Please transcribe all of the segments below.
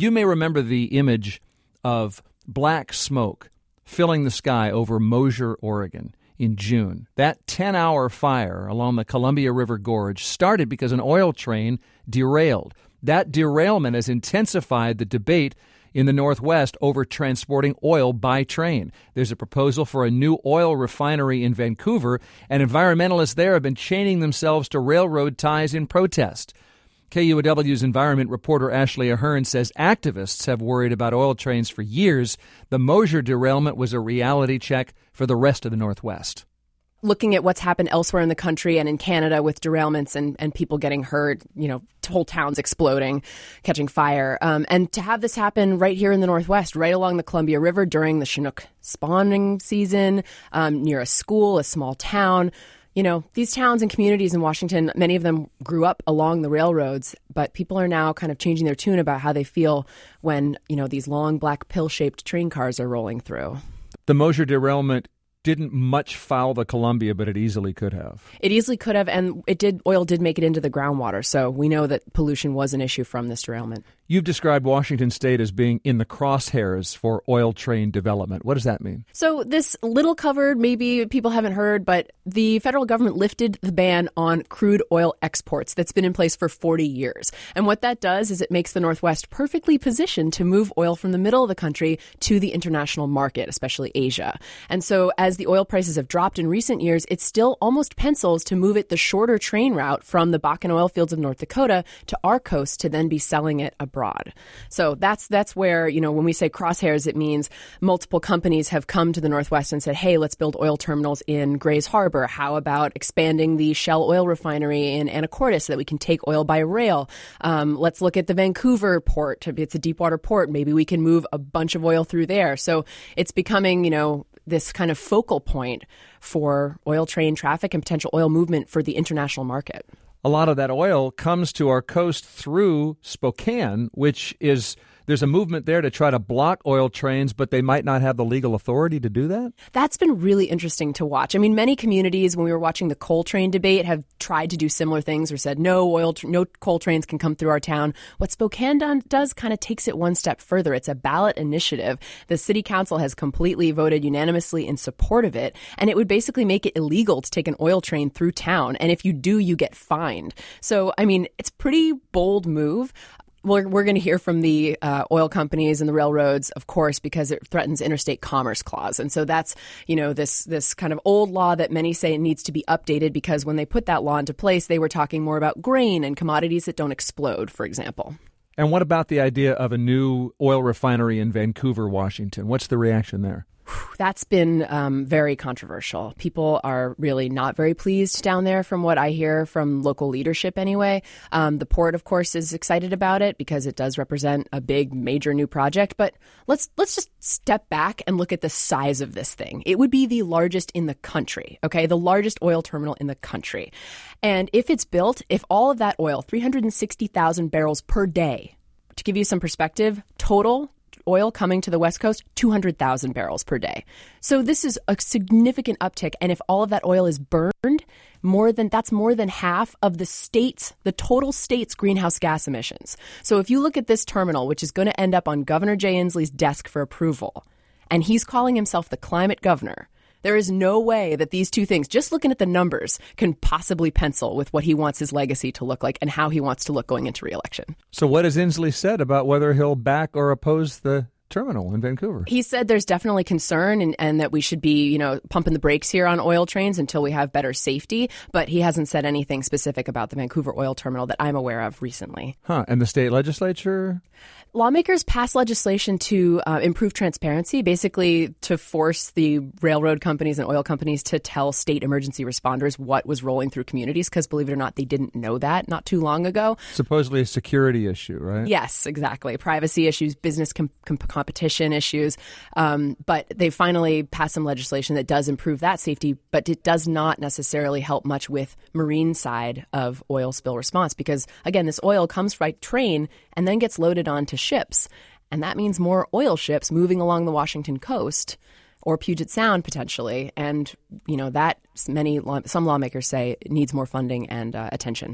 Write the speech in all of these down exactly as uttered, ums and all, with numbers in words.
You may remember the image of black smoke filling the sky over Mosier, Oregon in June. That ten-hour fire along the Columbia River Gorge started because an oil train derailed. That derailment has intensified the debate in the Northwest over transporting oil by train. There's a proposal for a new oil refinery in Vancouver, and environmentalists there have been chaining themselves to railroad ties in protest. K U O W's environment reporter Ashley Ahern says activists have worried about oil trains for years. The Mosier derailment was a reality check for the rest of the Northwest. Looking at what's happened elsewhere in the country and in Canada with derailments and, and people getting hurt, you know, whole towns exploding, catching fire. Um, and to have this happen right here in the Northwest, right along the Columbia River during the Chinook spawning season, um, near a school, a small town. You know, these towns and communities in Washington, many of them grew up along the railroads, but people are now kind of changing their tune about how they feel when, you know, these long black pill-shaped train cars are rolling through. The Mosier derailment didn't much foul the Columbia, but it easily could have. It easily could have, and it did. Oil did make it into the groundwater, so we know that pollution was an issue from this derailment. You've described Washington State as being in the crosshairs for oil train development. What does that mean? So this little covered, maybe people haven't heard, but the federal government lifted the ban on crude oil exports that's been in place for forty years. And what that does is it makes the Northwest perfectly positioned to move oil from the middle of the country to the international market, especially Asia. And so as the oil prices have dropped in recent years, it still almost pencils to move it the shorter train route from the Bakken oil fields of North Dakota to our coast to then be selling it abroad. So that's that's where, you know, when we say crosshairs, it means multiple companies have come to the Northwest and said, hey, let's build oil terminals in Grays Harbor. How about expanding the Shell oil refinery in Anacortes so that we can take oil by rail? Um, let's look at the Vancouver port. It's a deep water port. Maybe we can move a bunch of oil through there. So it's becoming, you know, this kind of focal point for oil train traffic and potential oil movement for the international market. A lot of that oil comes to our coast through Spokane, which is there's a movement there to try to block oil trains, but they might not have the legal authority to do that? That's been really interesting to watch. I mean, many communities, when we were watching the coal train debate, have tried to do similar things or said, no oil, tr- no coal trains can come through our town. What Spokane done, does kind of takes it one step further. It's a ballot initiative. The city council has completely voted unanimously in support of it, and it would basically make it illegal to take an oil train through town. And if you do, you get fined. So, I mean, it's a pretty bold move. We're, we're going to hear from the uh, oil companies and the railroads, of course, because it threatens interstate commerce clause. And so that's, you know, this this kind of old law that many say needs to be updated because when they put that law into place, they were talking more about grain and commodities that don't explode, for example. And what about the idea of a new oil refinery in Vancouver, Washington? What's the reaction there? That's been um, very controversial. People are really not very pleased down there from what I hear from local leadership anyway. Um, the port, of course, is excited about it because it does represent a big, major new project. But let's let's just step back and look at the size of this thing. It would be the largest in the country, okay? The largest oil terminal in the country. And if it's built, if all of that oil, three hundred sixty thousand barrels per day, to give you some perspective, total oil coming to the West Coast, two hundred thousand barrels per day. So this is a significant uptick. And if all of that oil is burned, more than that's more than half of the state's, the total state's greenhouse gas emissions. So if you look at this terminal, which is going to end up on Governor Jay Inslee's desk for approval, and he's calling himself the climate governor, there is no way that these two things, just looking at the numbers, can possibly pencil with what he wants his legacy to look like and how he wants to look going into re-election. So what has Inslee said about whether he'll back or oppose the terminal in Vancouver? He said there's definitely concern and, and that we should be, you know, pumping the brakes here on oil trains until we have better safety. But he hasn't said anything specific about the Vancouver oil terminal that I'm aware of recently. Huh. And the state legislature? Lawmakers passed legislation to uh, improve transparency, basically to force the railroad companies and oil companies to tell state emergency responders what was rolling through communities, because believe it or not, they didn't know that not too long ago. Supposedly a security issue, right? Yes, exactly. Privacy issues, business com- com- competition issues. Um, but they finally passed some legislation that does improve that safety, but it does not necessarily help much with marine side of oil spill response, because, again, this oil comes by train and then gets loaded onto ships. And that means more oil ships moving along the Washington coast or Puget Sound potentially. And, you know, that many, some lawmakers say needs more funding and uh, attention.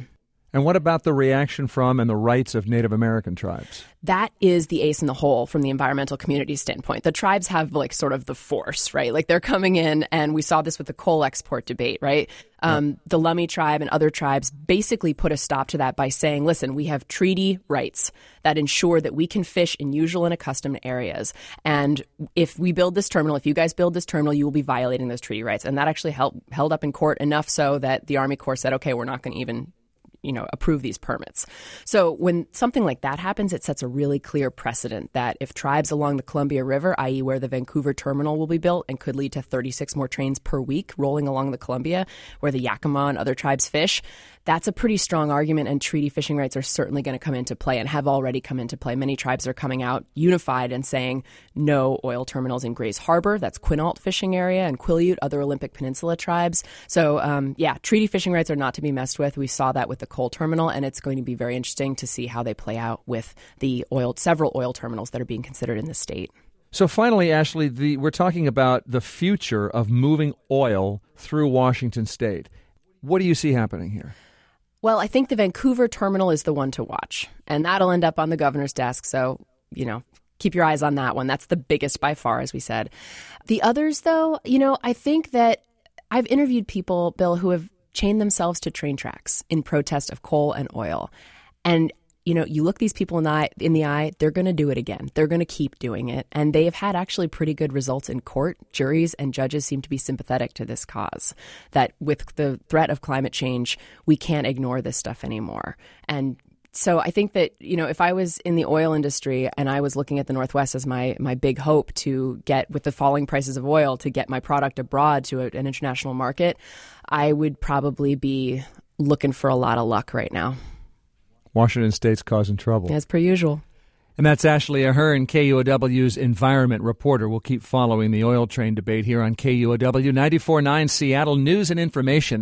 And what about the reaction from and the rights of Native American tribes? That is the ace in the hole from the environmental community standpoint. The tribes have like sort of the force, right? Like they're coming in, and we saw this with the coal export debate, right? Um, yeah. The Lummi tribe and other tribes basically put a stop to that by saying, listen, we have treaty rights that ensure that we can fish in usual and accustomed areas. And if we build this terminal, if you guys build this terminal, you will be violating those treaty rights. And that actually held, held up in court enough so that the Army Corps said, okay, we're not going to even you know, approve these permits. So when something like that happens, it sets a really clear precedent that if tribes along the Columbia River, that is where the Vancouver terminal will be built and could lead to thirty-six more trains per week rolling along the Columbia, where the Yakima and other tribes fish, that's a pretty strong argument, and treaty fishing rights are certainly going to come into play and have already come into play. Many tribes are coming out unified and saying no oil terminals in Grays Harbor, that's Quinault fishing area, and Quileute, other Olympic Peninsula tribes. So, um, yeah, treaty fishing rights are not to be messed with. We saw that with the coal terminal, and it's going to be very interesting to see how they play out with the oil, several oil terminals that are being considered in the state. So finally, Ashley, the, we're talking about the future of moving oil through Washington state. What do you see happening here? Well, I think the Vancouver terminal is the one to watch, and that'll end up on the governor's desk. So, you know, keep your eyes on that one. That's the biggest by far, as we said. The others, though, you know, I think that I've interviewed people, Bill, who have chained themselves to train tracks in protest of coal and oil. And, you know, you look these people in the eye, in the eye they're going to do it again. They're going to keep doing it. And they have had actually pretty good results in court. Juries and judges seem to be sympathetic to this cause, that with the threat of climate change, we can't ignore this stuff anymore. And so I think that, you know, if I was in the oil industry and I was looking at the Northwest as my my big hope to get, with the falling prices of oil, to get my product abroad to a, an international market, I would probably be looking for a lot of luck right now. Washington State's causing trouble. As per usual. And that's Ashley Ahern, K U O W's environment reporter. We'll keep following the oil train debate here on K U O W ninety-four point nine Seattle News and Information.